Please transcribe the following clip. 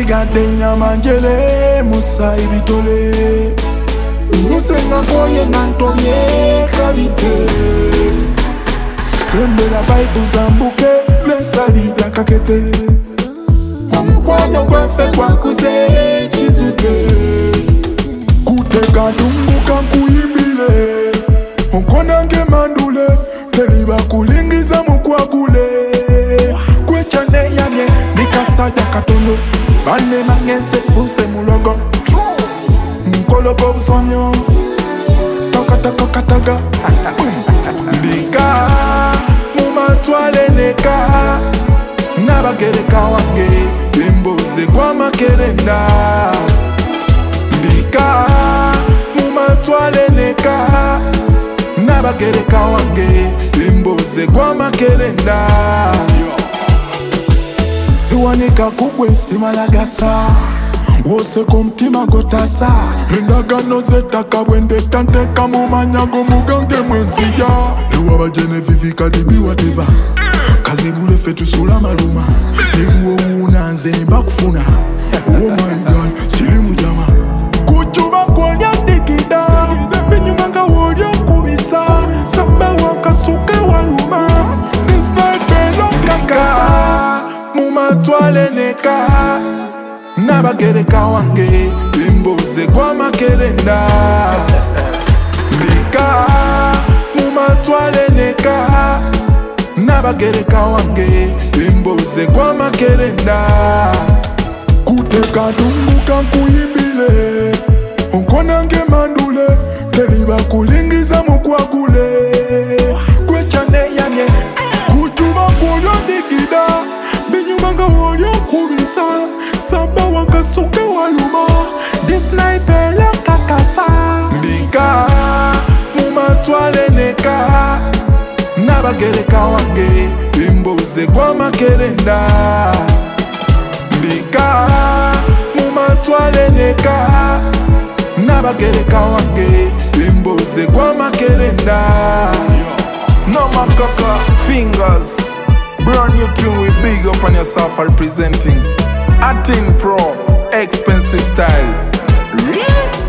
sigadde nnyama njele musa ibitole Nisenga koye nantoye kabite Sembera Bible zambuke nesalida kakete Omukwano gwaffe gwakuze kizuke Kuteka tumbuka nkuyimbile Onkonange mandule Teliba kulingiza mukwakule Kwecha neyamye Nikasajja katono Bane mangense fuse mulogo Nkologo busomyo Tokataka Mbika Mumatwale neka Nabagereka wange Emboze kwa makerenda Mbika Mumatwale neka Nabagereka wange Emboze kwa makerenda Siwanika kugwe simalagasa Wose kumtima gotasa Endagano zetaka bwende tanteka mumanyago mugange mwenzija Ewa bajene vivika dibi whatever Kazibule fetu sula maluma Ebu unanze nimba kufuna Oh my god, silimu jama Kuchuba kwanya dikida Binyumanga wolyo kubisa Samba wakasuke waluma Nisnaipe kakasa Mumatwale neka Nabagereka wange Emboze kwa makerenda Mbika Mumatwale neka Nabagereka wange Emboze kwa makerenda Kuteka tumbuka nkuyimbile Onkonange mandule Teliba kulingiza mukwakule Kwecha neyamye Kuchuba kwolyo digida Binyumanga wolyo kubisa Samba wakasuke waluma Disnaipele kakasa Mbika Mumatwale neka Nabagereka wange Emboze kwa makerenda Mbika Mumatwale neka Nabagereka wange Emboze kwa makerenda No makaka fingers. Brand new tune with big up on yourself representing Atin Pro, expensive style. Really?